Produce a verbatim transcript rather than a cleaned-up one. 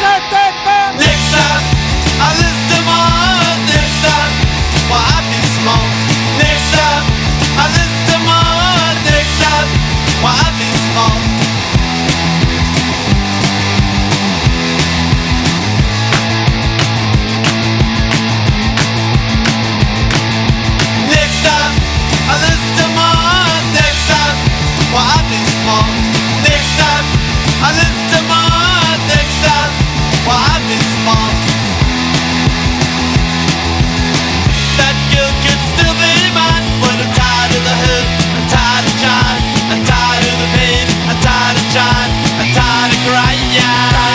Next time, I listen to my heart. Next time, well, I be small. Next time, I listen to my heart. Next time, well, I be small. Next time, I listen to my heart. Next time, well, I be small. Next time, I listen to my heart. Next time, well, I be small. That girl could still be mine, but I'm tired of the hurt, I'm tired of trying, I'm tired of the pain, I'm tired of trying, I'm tired of crying.